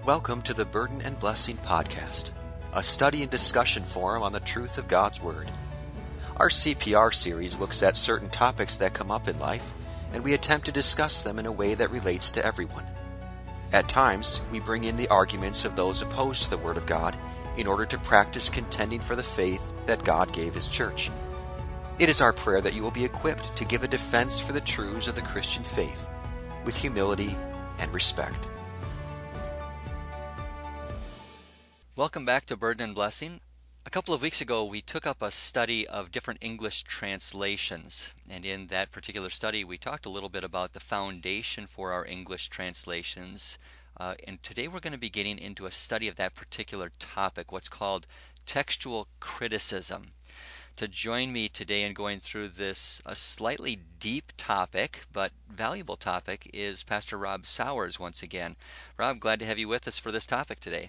Welcome to the Burden and Blessing Podcast, a study and discussion forum on the truth of God's Word. Our CPR series looks at certain topics that come up in life, and we attempt to discuss them in a way that relates to everyone. At times, we bring in the arguments of those opposed to the Word of God in order to practice contending for the faith that God gave His church. It is our prayer that you will be equipped to give a defense for the truths of the Christian faith with humility and respect. Welcome back to Burden and Blessing. A couple of weeks ago, we took up a study of different English translations. And in that particular study, we talked a little bit about the foundation for our English translations. And today we're going to be getting into a study of that particular topic, what's called textual criticism. To join me today in going through this a slightly deep topic, but valuable topic, is Pastor Rob Sowers once again. Rob, glad to have you with us for this topic today.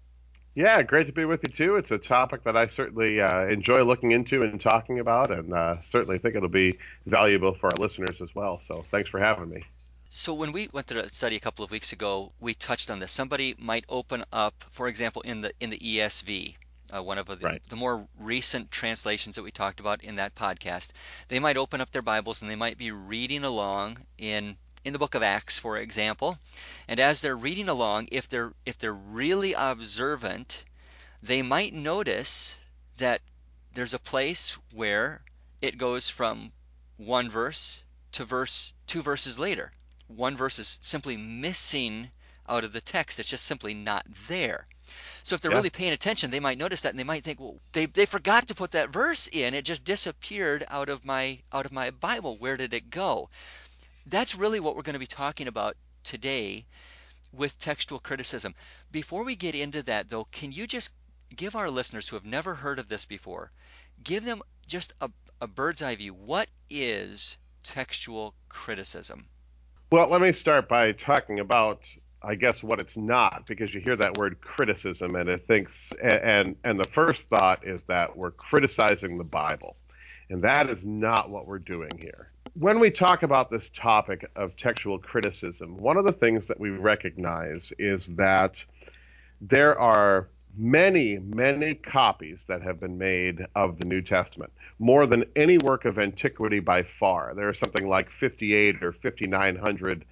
Yeah, great to be with you too. It's a topic that I certainly enjoy looking into and talking about, and certainly think it'll be valuable for our listeners as well. So thanks for having me. So when we went through the study a couple of weeks ago, we touched on this. Somebody might open up, for example, in the ESV, one of the more recent translations that we talked about in that podcast. They might open up their Bibles and they might be reading along in the book of Acts, for example. And as they're reading along, if they're really observant, they might notice that there's a place where it goes from one verse to two verses later. One verse is simply missing out of the text. It's just simply not there. So if they're really paying attention, they might notice that, and they might think, well, they forgot to put that verse in. It just disappeared out of my Bible. Where did it go? That's really what we're going to be talking about today with textual criticism. Before we get into that, though, can you just give our listeners who have never heard of this before, give them just a bird's eye view. What is textual criticism? Well, let me start by talking about, I guess, what it's not, because you hear that word criticism and it thinks, and the first thought is that we're criticizing the Bible. And that is not what we're doing here. When we talk about this topic of textual criticism, one of the things that we recognize is that there are many, many copies that have been made of the New Testament, more than any work of antiquity by far. There are something like 58 or 5,900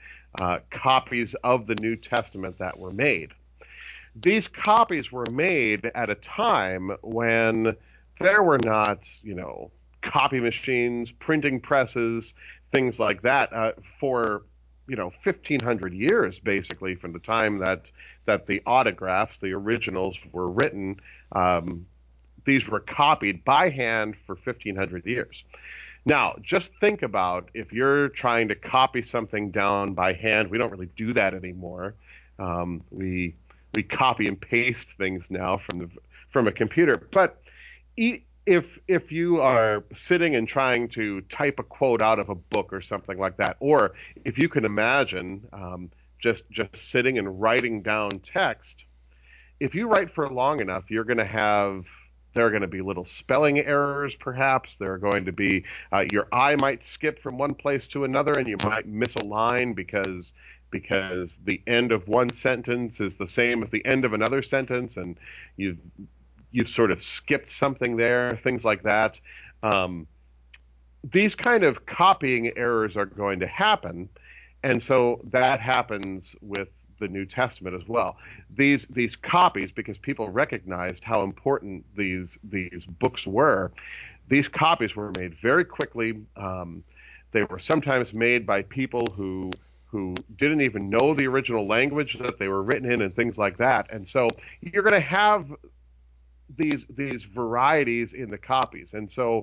copies of the New Testament that were made. These copies were made at a time when there were not, copy machines, printing presses, things like that for 1,500 years, basically, from the time that the autographs, the originals, were written. These were copied by hand for 1,500 years. Now, just think about if you're trying to copy something down by hand. We don't really do that anymore. We copy and paste things now from a computer. But if you are sitting and trying to type a quote out of a book or something like that, or if you can imagine just sitting and writing down text, if you write for long enough, there are going to be little spelling errors, perhaps. There are going to be your eye might skip from one place to another, and you might miss a line because the end of one sentence is the same as the end of another sentence, and you've sort of skipped something there, things like that. These kind of copying errors are going to happen, and so that happens with the New Testament as well. These copies, because people recognized how important these books were, these copies were made very quickly. They were sometimes made by people who didn't even know the original language that they were written in and things like that. And so you're going to have these varieties in the copies. And so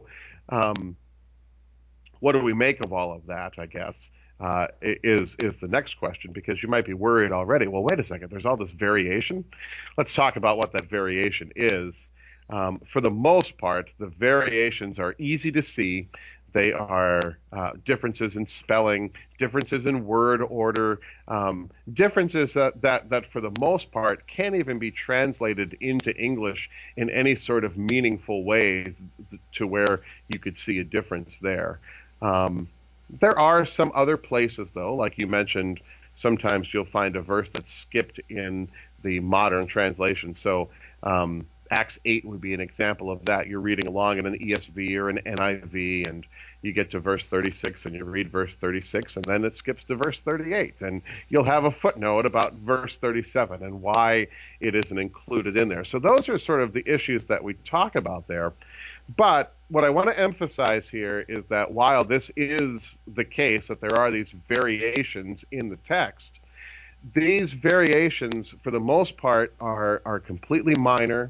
what do we make of all of that, I guess, is the next question, because you might be worried already. Well, wait a second, there's all this variation. Let's talk about what that variation is. For the most part, the variations are easy to see. They are differences in spelling, differences in word order, differences that for the most part can't even be translated into English in any sort of meaningful way to where you could see a difference there. There are some other places, though, like you mentioned, sometimes you'll find a verse that's skipped in the modern translation. So Acts 8 would be an example of that. You're reading along in an ESV or an NIV, and you get to verse 36, and you read verse 36, and then it skips to verse 38. And you'll have a footnote about verse 37 and why it isn't included in there. So those are sort of the issues that we talk about there. But what I want to emphasize here is that while this is the case, that there are these variations in the text, these variations, for the most part, are completely minor.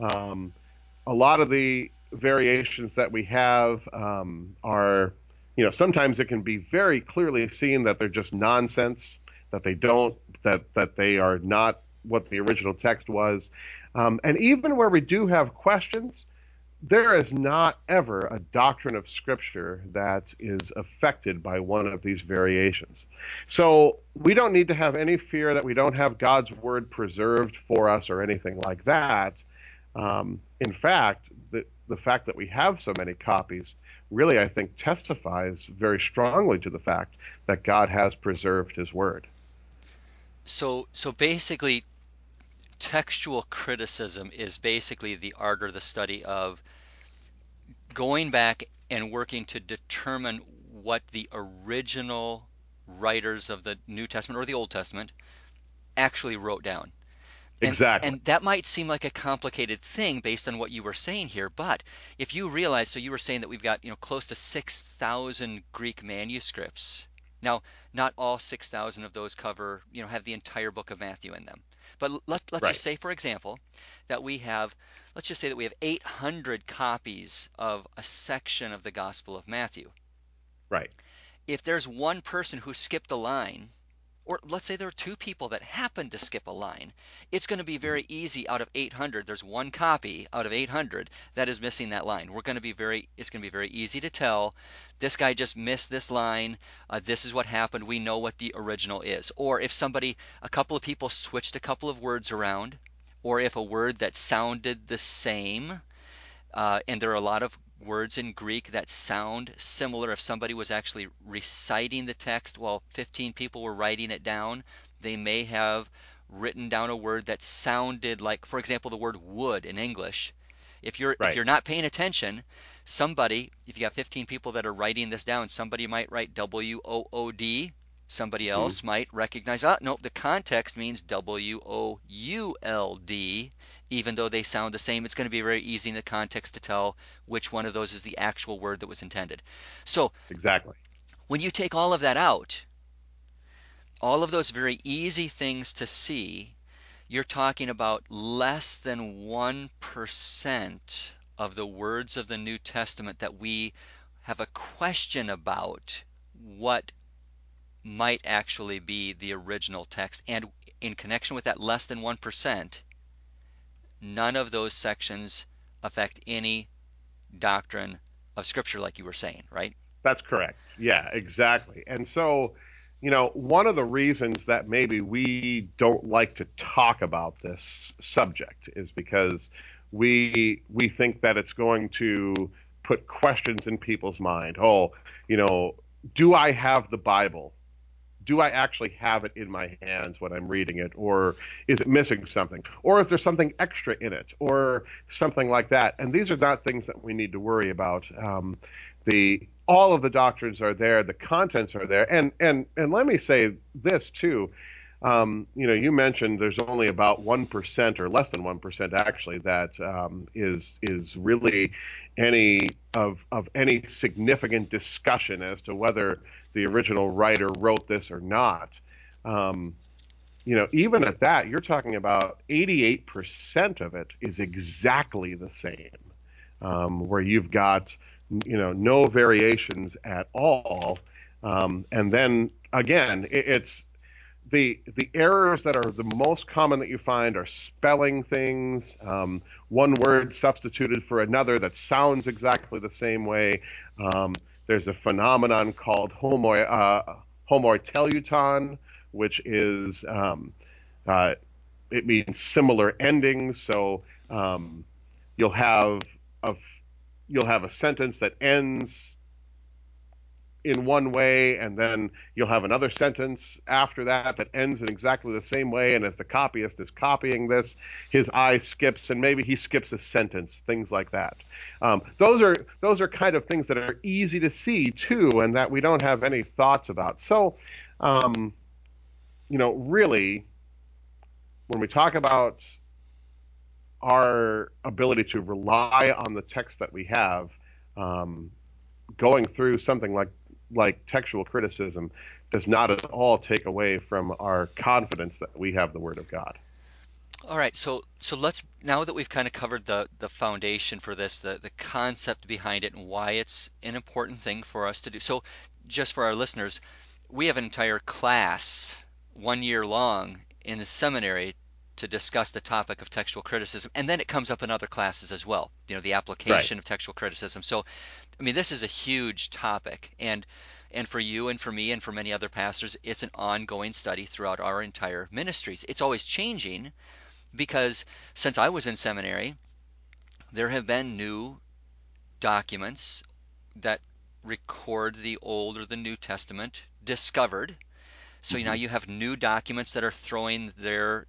A lot of the variations that we have are, sometimes it can be very clearly seen that they're just nonsense, that they are not what the original text was. And even where we do have questions, there is not ever a doctrine of Scripture that is affected by one of these variations. So we don't need to have any fear that we don't have God's Word preserved for us or anything like that. In fact, the fact that we have so many copies really, I think, testifies very strongly to the fact that God has preserved His Word. So basically, textual criticism is basically the art or the study of going back and working to determine what the original writers of the New Testament or the Old Testament actually wrote down. Exactly. And that might seem like a complicated thing based on what you were saying here, but if you realize, so you were saying that we've got, close to 6,000 Greek manuscripts. Now, not all 6,000 of those cover, have the entire book of Matthew in them. But let's Right. just say, for example, that we have, let's just say that we have 800 copies of a section of the Gospel of Matthew. Right. If there's one person who skipped a line, or let's say there are two people that happen to skip a line, it's going to be very easy. Out of 800, there's one copy out of 800 that is missing that line. It's going to be very easy to tell, this guy just missed this line, this is what happened, we know what the original is. Or if a couple of people switched a couple of words around, or if a word that sounded the same, and there are a lot of words in Greek that sound similar. If somebody was actually reciting the text while 15 people were writing it down, they may have written down a word that sounded like, for example, the word wood in English. If you're not paying attention, if you got 15 people that are writing this down, somebody might write WOOD. Somebody else might recognize, no, the context means WOULD. Even though they sound the same, it's going to be very easy in the context to tell which one of those is the actual word that was intended. So exactly, when you take all of that out, all of those very easy things to see, you're talking about less than 1% of the words of the New Testament that we have a question about what might actually be the original text. And in connection with that less than 1%, none of those sections affect any doctrine of Scripture, like you were saying, right? That's correct. Yeah, exactly. And so, one of the reasons that maybe we don't like to talk about this subject is because we think that it's going to put questions in people's mind. Oh, do I have the Bible? Do I actually have it in my hands when I'm reading it, or is it missing something, or is there something extra in it, or something like that? And these are not things that we need to worry about. All of the doctrines are there, the contents are there, and let me say this too. You mentioned there's only about 1% or less than 1% actually that is really any significant discussion as to whether the original writer wrote this or not. Even at that, you're talking about 88% of it is exactly the same, where you've got no variations at all. And then again, it's the errors that are the most common that you find are spelling things, one word substituted for another that sounds exactly the same way. There's a phenomenon called homoteleuton, which is it means similar endings. So you'll have a sentence that ends in one way, and then you'll have another sentence after that that ends in exactly the same way, and as the copyist is copying this, his eye skips, and maybe he skips a sentence, things like that. Those are kind of things that are easy to see too, and that we don't have any thoughts about. So, really, when we talk about our ability to rely on the text that we have, going through something like textual criticism does not at all take away from our confidence that we have the Word of God. All right, so let's, now that we've kind of covered the foundation for this, the concept behind it, and why it's an important thing for us to do. So just for our listeners, we have an entire class 1 year long in the seminary to discuss the topic of textual criticism, and then it comes up in other classes as well, the application of textual criticism. So, I mean, this is a huge topic, and for you and for me and for many other pastors, it's an ongoing study throughout our entire ministries. It's always changing, because since I was in seminary, there have been new documents that record the Old or the New Testament discovered. So now you have new documents that are throwing their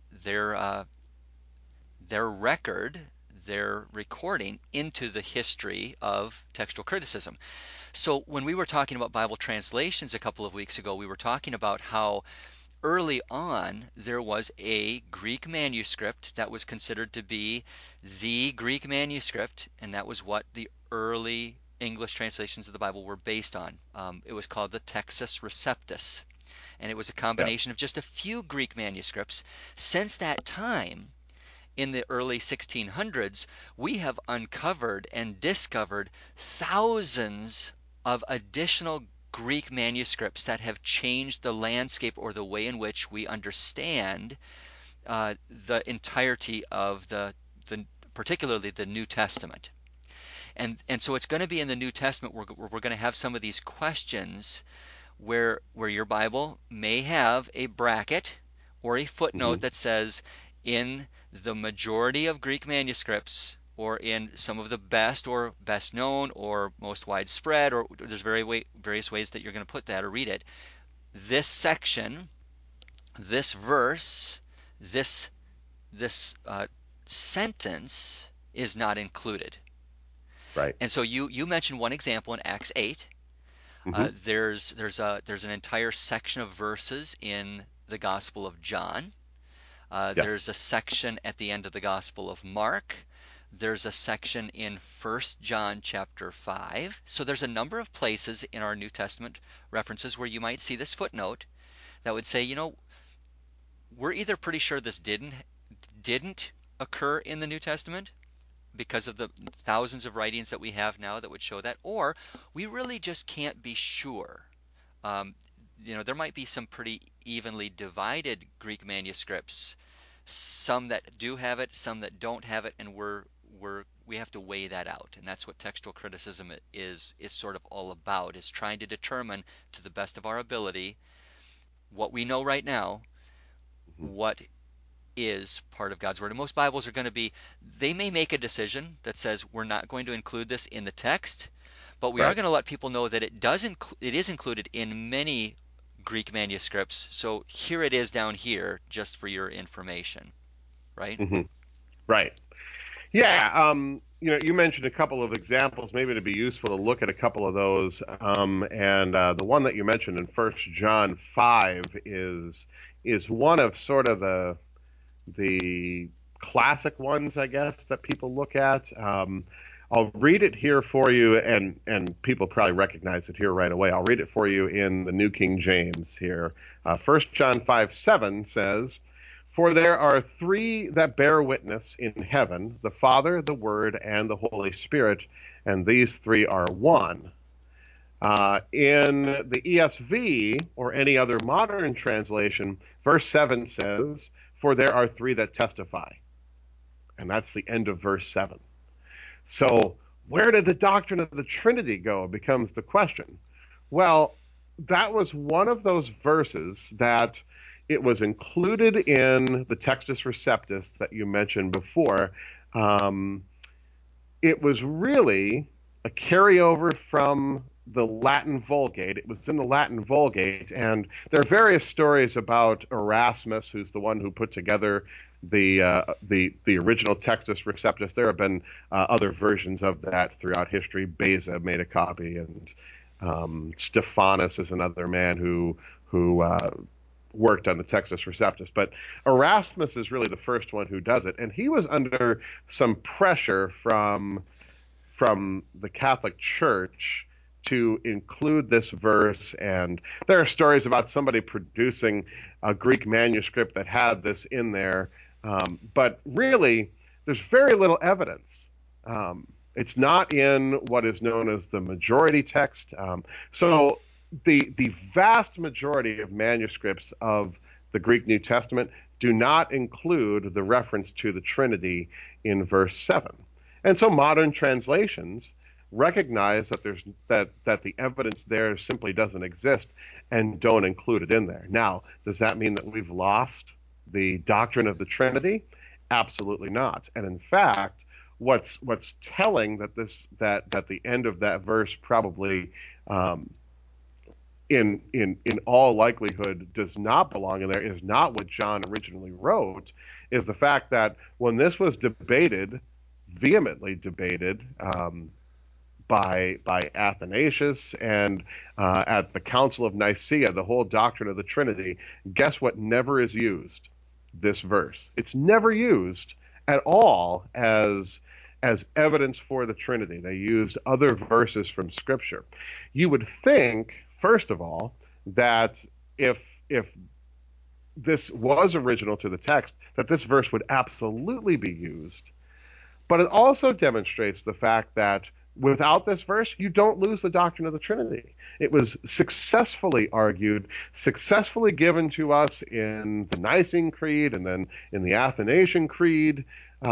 record, their recording into the history of textual criticism. So when we were talking about Bible translations a couple of weeks ago, we were talking about how early on there was a Greek manuscript that was considered to be the Greek manuscript, and that was what the early English translations of the Bible were based on. It was called the Textus Receptus, and it was a combination of just a few Greek manuscripts. Since that time, in the early 1600s, we have uncovered and discovered thousands of additional Greek manuscripts that have changed the landscape or the way in which we understand the entirety of the particularly the New Testament. And so it's going to be in the New Testament we're going to have some of these questions where your Bible may have a bracket or a footnote that says, in the majority of Greek manuscripts, or in some of the best or best known or most widespread, or there's various ways that you're going to put that or read it, this section, this verse, this sentence is not included. Right. And so you mentioned one example in Acts 8. There's an entire section of verses in the Gospel of John. There's a section at the end of the Gospel of Mark. There's a section in 1 John chapter 5. So there's a number of places in our New Testament references where you might see this footnote that would say, we're either pretty sure this didn't occur in the New Testament because of the thousands of writings that we have now that would show that, or we really just can't be sure. There might be some pretty evenly divided Greek manuscripts, some that do have it, some that don't have it, and we have to weigh that out. And that's what textual criticism is sort of all about, is trying to determine, to the best of our ability, what we know right now, what is part of God's Word. And most Bibles are going to be, they may make a decision that says we're not going to include this in the text, but we are going to let people know that it is included in many Greek manuscripts. So here it is down here, just for your information, right? Right. Yeah. You mentioned a couple of examples. Maybe it'd be useful to look at a couple of those. And the one that you mentioned in 1 John 5 is one of sort of the classic ones, I guess, that people look at. I'll read it here for you, and people probably recognize it here right away. I'll read it for you in the New King James here. 1 John 5:7 says, "For there are three that bear witness in heaven, the Father, the Word, and the Holy Spirit, and these three are one." In the ESV, or any other modern translation, verse 7 says, "For there are three that testify." And that's the end of verse 7. So where did the doctrine of the Trinity go, becomes the question. Well, that was one of those verses that it was included in the Textus Receptus that you mentioned before. It was really a carryover from the Latin Vulgate. It was in the Latin Vulgate, and there are various stories about Erasmus, who's the one who put together the original Textus Receptus. There have been other versions of that throughout history. Beza made a copy, and Stephanus is another man who worked on the Textus Receptus. But Erasmus is really the first one who does it, and he was under some pressure from the Catholic Church to include this verse, and there are stories about somebody producing a Greek manuscript that had this in there, but really there's very little evidence. It's not in what is known as the majority text. So the vast majority of manuscripts of the Greek New Testament do not include the reference to the Trinity in verse 7. And so modern translations recognize that the evidence there simply doesn't exist and don't include it in there. Now, does that mean that we've lost the doctrine of the Trinity? Absolutely not. And in fact, what's telling that the end of that verse probably in all likelihood does not belong in there is not what John originally wrote, is the fact that when this was vehemently debated by Athanasius and at the Council of Nicaea, the whole doctrine of the Trinity, guess what never is used? This verse. It's never used at all as evidence for the Trinity. They used other verses from Scripture. You would think, first of all, that if this was original to the text, that this verse would absolutely be used. But it also demonstrates the fact that without this verse, you don't lose the doctrine of the Trinity. It was successfully argued, successfully given to us in the Nicene Creed and then in the Athanasian Creed,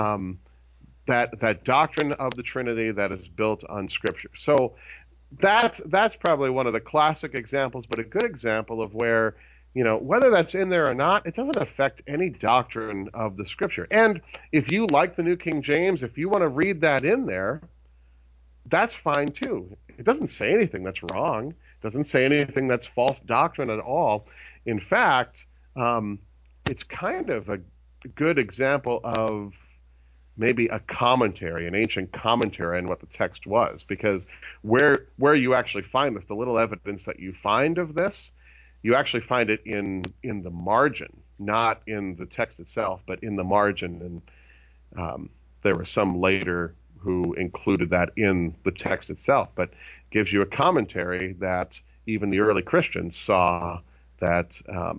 that doctrine of the Trinity that is built on Scripture. So that's probably one of the classic examples, but a good example of where, whether that's in there or not, it doesn't affect any doctrine of the Scripture. And if you like the New King James, if you want to read that in there, that's fine too. It doesn't say anything that's wrong. It doesn't say anything that's false doctrine at all. In fact, it's kind of a good example of maybe a commentary, an ancient commentary on what the text was, because where you actually find this, the little evidence that you find of this, you actually find it in the margin, not in the text itself, but in the margin. And there were some later who included that in the text itself, but gives you a commentary that even the early Christians saw that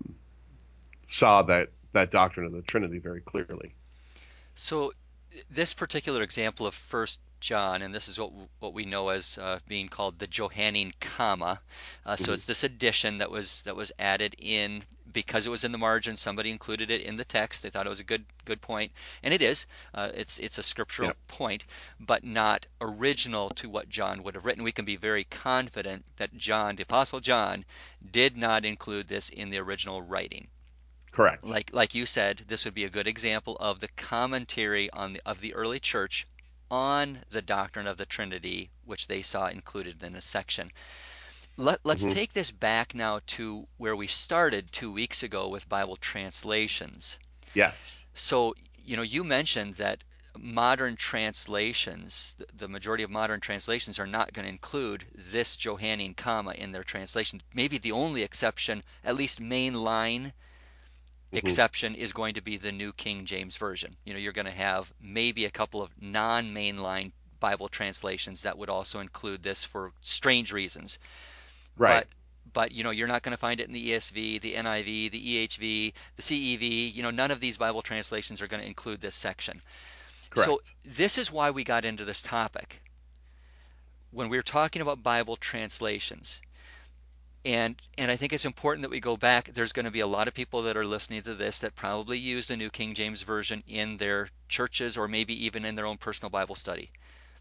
doctrine of the Trinity very clearly. So this particular example of 1 John, and this is what we know as being called the Johannine comma. So it's this addition that was added in because it was in the margin. Somebody included it in the text. They thought it was a good point, and it is. It's a scriptural point, but not original to what John would have written. We can be very confident that John, the Apostle John, did not include this in the original writing. Correct. Like you said, this would be a good example of the commentary of the early church on the doctrine of the Trinity, which they saw included in a section. Let's take this back now to where we started 2 weeks ago with Bible translations. Yes. So, you mentioned that modern translations, the majority of modern translations, are not going to include this Johannine comma in their translation. Maybe the only exception, at least mainline exception, is going to be the New King James Version. You're going to have maybe a couple of non-mainline Bible translations that would also include this for strange reasons. Right. But you're not going to find it in the ESV, the NIV, the EHV, the CEV. None of these Bible translations are going to include this section. Correct. So this is why we got into this topic. When we were talking about Bible translations, and I think it's important that we go back. There's going to be a lot of people that are listening to this that probably use the New King James Version in their churches or maybe even in their own personal Bible study.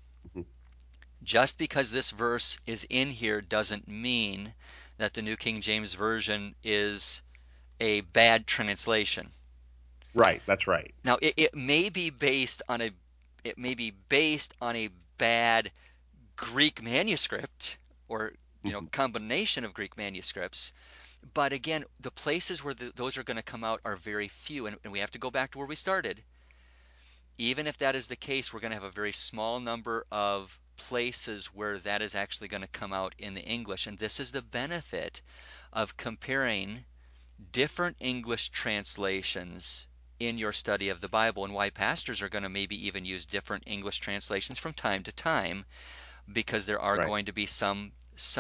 Just because this verse is in here doesn't mean that the New King James Version is a bad translation. Right, that's right. Now it may be based on a bad Greek manuscript or combination of Greek manuscripts. But again, the places where those are going to come out are very few, and we have to go back to where we started. Even if that is the case, we're going to have a very small number of places where that is actually going to come out in the English. And this is the benefit of comparing different English translations in your study of the Bible, and why pastors are going to maybe even use different English translations from time to time, because there are going to be some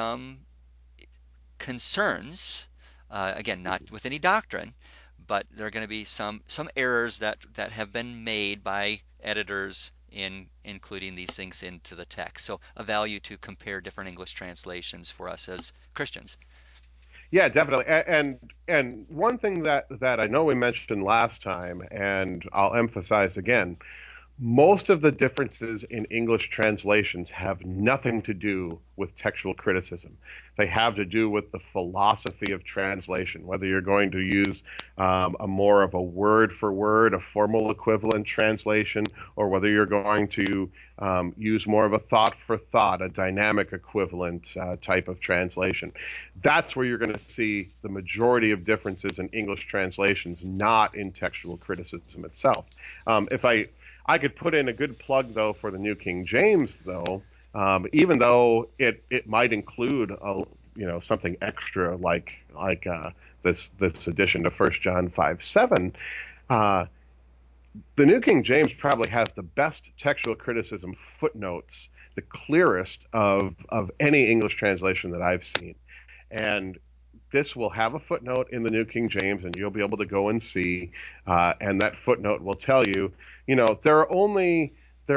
concerns, again, not with any doctrine, but there are going to be some errors that have been made by editors in including these things into the text. So a value to compare different English translations for us as Christians. Yeah, definitely. And one thing that I know we mentioned last time, and I'll emphasize again, most of the differences in English translations have nothing to do with textual criticism. They have to do with the philosophy of translation, whether you're going to use a more of a word-for-word, a formal equivalent translation, or whether you're going to use more of a thought-for-thought, a dynamic equivalent type of translation. That's where you're going to see the majority of differences in English translations, not in textual criticism itself. If I could put in a good plug, though, for the New King James, though, even though it might include something extra like this addition to 1 John 5:7. The New King James probably has the best textual criticism footnotes, the clearest of any English translation that I've seen. And this will have a footnote in the New King James, and you'll be able to go and see, and that footnote will tell you, there are only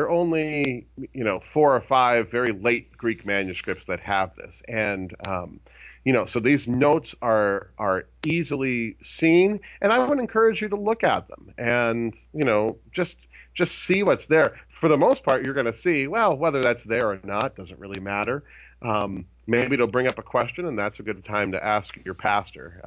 4 or 5 very late Greek manuscripts that have this, and so these notes are easily seen, and I would encourage you to look at them and just see what's there. For the most part, you're going to see, well, whether that's there or not doesn't really matter. Maybe it'll bring up a question, and that's a good time to ask your pastor.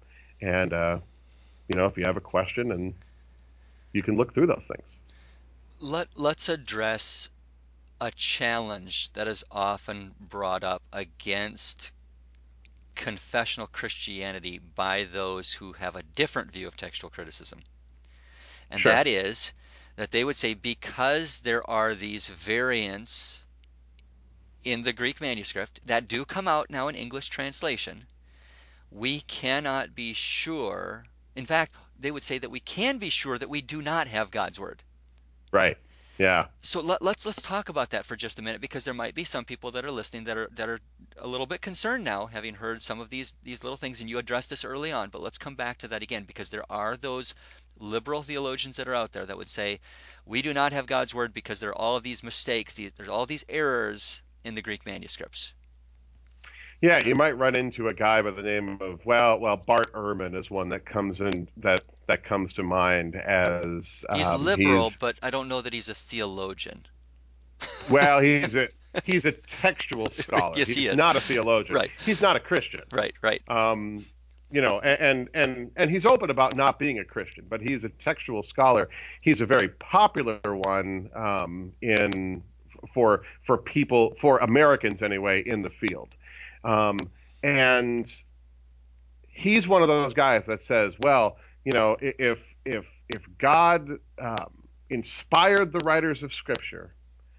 If you have a question, and you can look through those things. Let's address a challenge that is often brought up against confessional Christianity by those who have a different view of textual criticism. And Sure. That is that they would say, because there are these variants in the Greek manuscript that do come out now in English translation, we cannot be sure. In fact, they would say that we can be sure that we do not have God's word. Right. Yeah. So let's talk about that for just a minute, because there might be some people that are listening that are a little bit concerned now, having heard some of these little things, and you addressed this early on. But let's come back to that again, because there are those liberal theologians that are out there that would say we do not have God's word because there are all of these mistakes, there's all these errors in the Greek manuscripts. Yeah, you might run into a guy by the name of Bart Ehrman is one that comes in that comes to mind as he's liberal, but I don't know that he's a theologian. Well, he's a textual scholar. Yes, he's he is. Not a theologian. Right. He's not a Christian. Right. And he's open about not being a Christian, but he's a textual scholar. He's a very popular one for people, for Americans anyway, in the field. And he's one of those guys that says, well, if God inspired the writers of Scripture,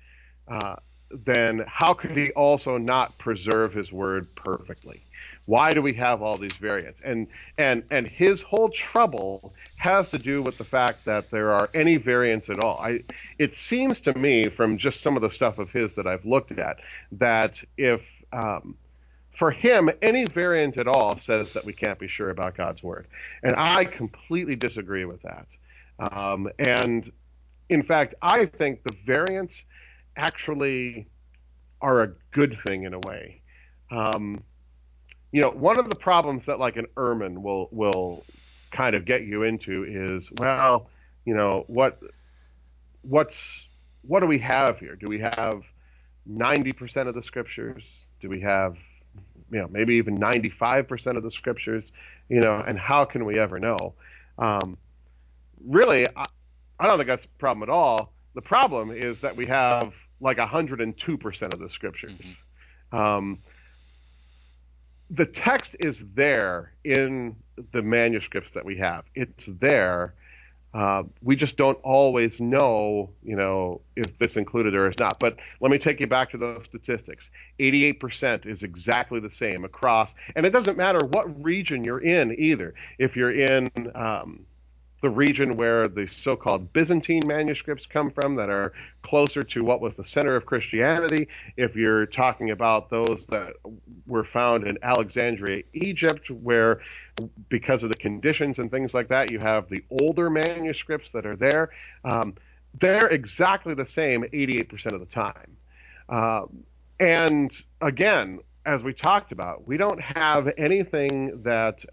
then how could he also not preserve his word perfectly? Why do we have all these variants? And his whole trouble has to do with the fact that there are any variants at all. It seems to me, from just some of the stuff of his that I've looked at, that if for him, any variant at all says that we can't be sure about God's word. And I completely disagree with that. And in fact, I think the variants actually are a good thing in a way. One of the problems that like an Ehrman will kind of get you into is, well, what do we have here? Do we have 90% of the scriptures? Do we have maybe even 95% of the scriptures, and how can we ever know? Really, I don't think that's the problem at all. The problem is that we have like 102% of the scriptures. the text is there in the manuscripts that we have. It's there. We just don't always know, is this included or is not. But let me take you back to those statistics. 88% is exactly the same across, and it doesn't matter what region you're in either. If you're in the region where the so-called Byzantine manuscripts come from that are closer to what was the center of Christianity, if you're talking about those that were found in Alexandria, Egypt, where because of the conditions and things like that, you have the older manuscripts that are there, they're exactly the same 88% of the time. And again, as we talked about, we don't have anything that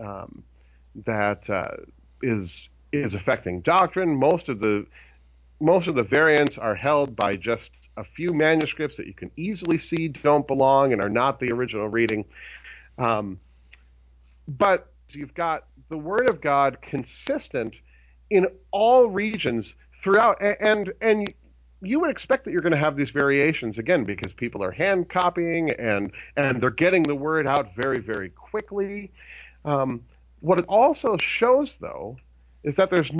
is affecting doctrine. Most of the variants are held by just a few manuscripts that you can easily see don't belong and are not the original reading. But you've got the Word of God consistent in all regions throughout, and you would expect that you're going to have these variations again because people are hand copying and they're getting the word out very, very quickly. What it also shows, though, is that there's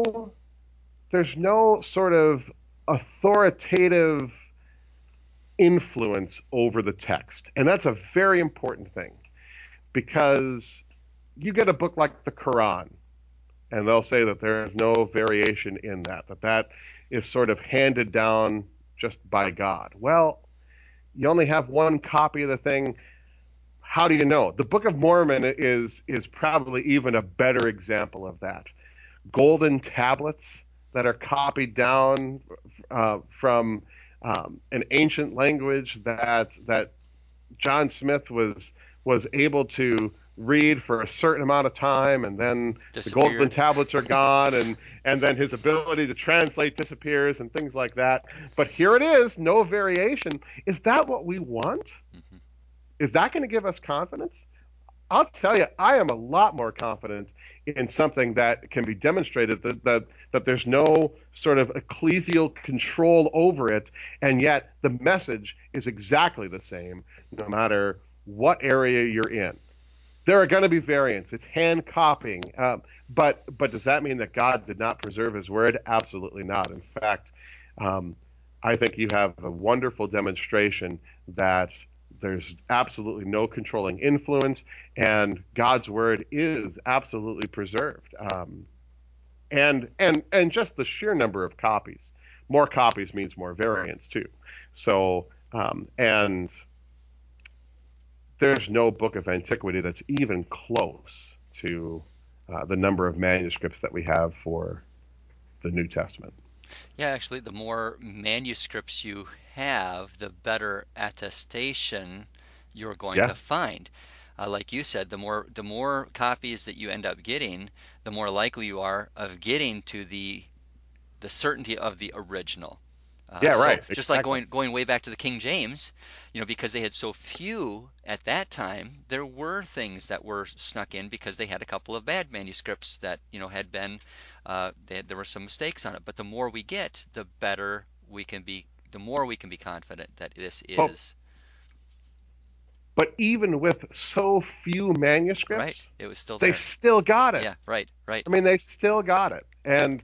no sort of authoritative influence over the text. And that's a very important thing, because you get a book like the Quran, and they'll say that there is no variation in that is sort of handed down just by God. Well, you only have one copy of the thing. How do you know? The Book of Mormon is probably even a better example of that. Golden tablets that are copied down from an ancient language that John Smith was able to read for a certain amount of time, and then the golden tablets are gone, and then his ability to translate disappears and things like that. But here it is, no variation. Is that what we want? Mm-hmm. Is that going to give us confidence? I'll tell you, I am a lot more confident in something that can be demonstrated, that there's no sort of ecclesial control over it, and yet the message is exactly the same no matter what area you're in. There are going to be variants. It's hand copying. But does that mean that God did not preserve his word? Absolutely not. In fact, I think you have a wonderful demonstration that there's absolutely no controlling influence, and God's word is absolutely preserved. And just the sheer number of copies. More copies means more variants too. So, and there's no book of antiquity that's even close to the number of manuscripts that we have for the New Testament. Yeah, actually, the more manuscripts you have, the better attestation you're going to find. Like you said, the more copies that you end up getting, the more likely you are of getting to the certainty of the original. Right. So just exactly. Like going way back to the King James, because they had so few at that time, there were things that were snuck in because they had a couple of bad manuscripts that had been there were some mistakes on it. But the more we get, the better we can be. The more we can be confident that this is. But even with so few manuscripts, right, it was still there. They still got it. Yeah, right. I mean, they still got it, and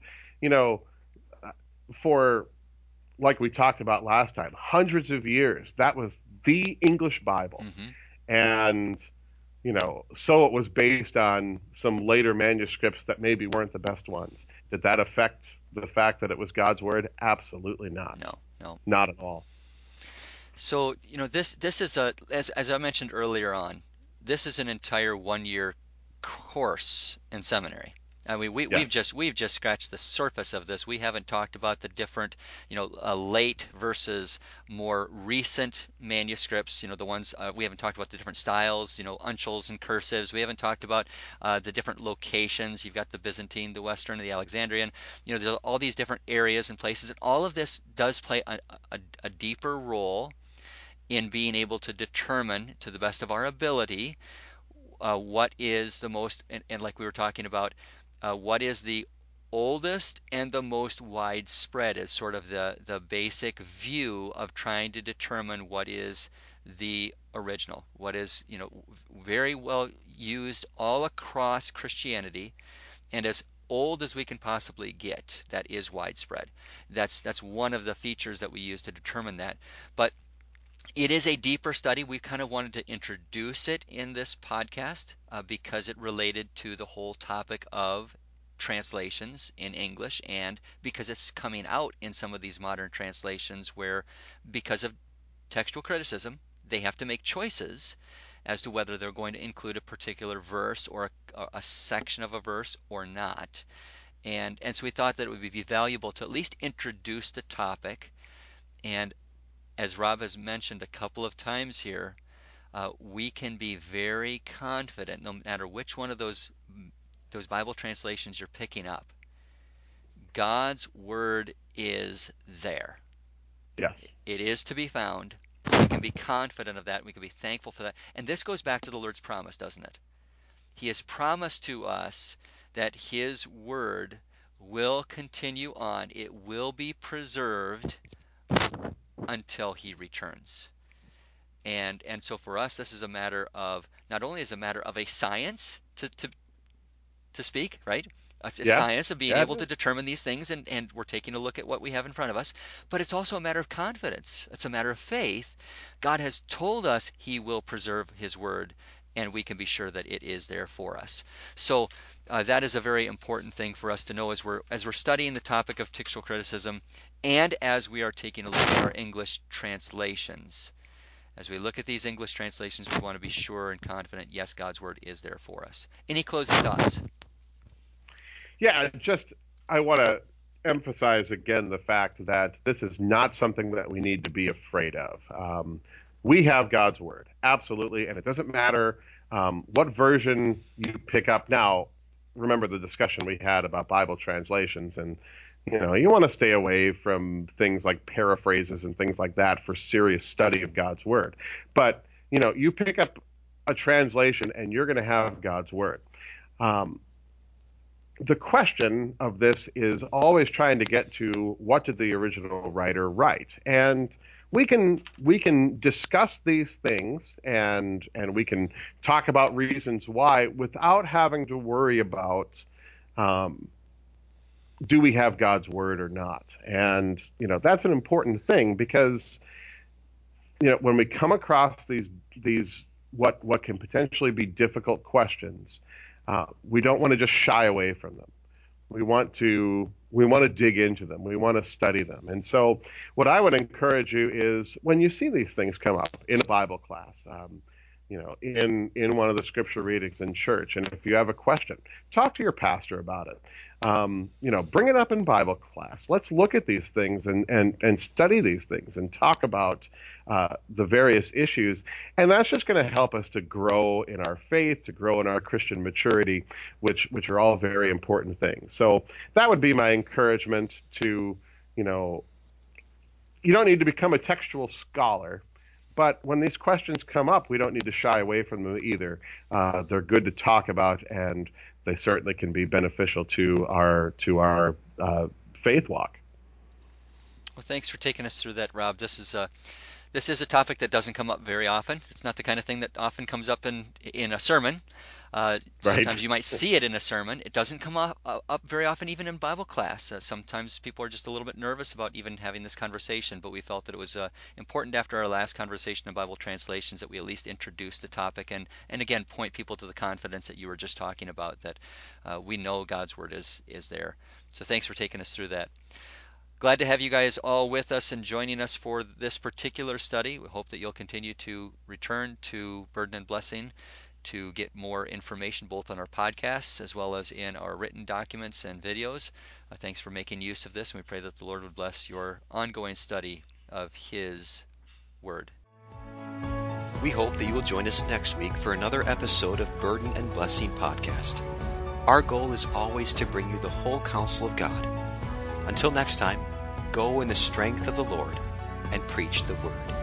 for, like we talked about last time, hundreds of years, that was the English Bible. Mm-hmm. And, so it was based on some later manuscripts that maybe weren't the best ones. Did that affect the fact that it was God's word? Absolutely not. No. Not at all. So, this is as I mentioned earlier on, this is an entire 1-year course in seminary. I mean, we've just scratched the surface of this. We haven't talked about the different, late versus more recent manuscripts. The ones we haven't talked about the different styles, uncials and cursives. We haven't talked about the different locations. You've got the Byzantine, the Western, the Alexandrian. There's all these different areas and places, and all of this does play a deeper role in being able to determine, to the best of our ability, what is the most, and like we were talking about, what is the oldest and the most widespread is sort of the basic view of trying to determine what is the original, what is, very well used all across Christianity, and as old as we can possibly get, that is widespread. That's one of the features that we use to determine that. But it is a deeper study. We kind of wanted to introduce it in this podcast because it related to the whole topic of translations in English, and because it's coming out in some of these modern translations where, because of textual criticism, they have to make choices as to whether they're going to include a particular verse or a section of a verse or not. And so we thought that it would be valuable to at least introduce the topic. And as Rob has mentioned a couple of times here, we can be very confident, no matter which one of those Bible translations you're picking up, God's Word is there. Yes. It is to be found. We can be confident of that. We can be thankful for that. And this goes back to the Lord's promise, doesn't it? He has promised to us that His Word will continue on. It will be preserved until He returns. And so for us, this is a matter of, not only is a matter of a science to speak, right? It's a science of being able to determine these things, and we're taking a look at what we have in front of us. But it's also a matter of confidence. It's a matter of faith. God has told us He will preserve His Word, and we can be sure that it is there for us. So that is a very important thing for us to know as we're studying the topic of textual criticism, and as we are taking a look at our English translations. As we look at these English translations, we want to be sure and confident, yes, God's Word is there for us. Any closing thoughts? Yeah, I want to emphasize again the fact that this is not something that we need to be afraid of. We have God's Word, absolutely, and it doesn't matter what version you pick up. Now, remember the discussion we had about Bible translations, and you want to stay away from things like paraphrases and things like that for serious study of God's Word. But you pick up a translation, and you're going to have God's Word. The question of this is always trying to get to, what did the original writer write? And we can discuss these things and we can talk about reasons why without having to worry about do we have God's Word or not? And that's an important thing, because when we come across these what can potentially be difficult questions, we don't want to just shy away from them. We want to dig into them. We want to study them. And so what I would encourage you is, when you see these things come up in a Bible class, in one of the scripture readings in church, and if you have a question, talk to your pastor about it. Bring it up in Bible class. Let's look at these things and study these things and talk about the various issues. And that's just going to help us to grow in our faith, to grow in our Christian maturity, which are all very important things. So that would be my encouragement to, you don't need to become a textual scholar, but when these questions come up, we don't need to shy away from them either. They're good to talk about, and they certainly can be beneficial to our faith walk. Well, thanks for taking us through that, Rob. This is a topic that doesn't come up very often. It's not the kind of thing that often comes up in a sermon. Sometimes you might see it in a sermon. It doesn't come up very often even in Bible class. Sometimes people are just a little bit nervous about even having this conversation, but we felt that it was important after our last conversation on Bible translations that we at least introduce the topic and again point people to the confidence that you were just talking about, that we know God's Word is there. So thanks for taking us through that. Glad to have you guys all with us and joining us for this particular study. We hope that you'll continue to return to Burden and Blessing to get more information both on our podcasts as well as in our written documents and videos. Thanks for making use of this, and we pray that the Lord would bless your ongoing study of His Word. We hope that you will join us next week for another episode of Burden and Blessing Podcast. Our goal is always to bring you the whole counsel of God. Until next time, go in the strength of the Lord and preach the Word.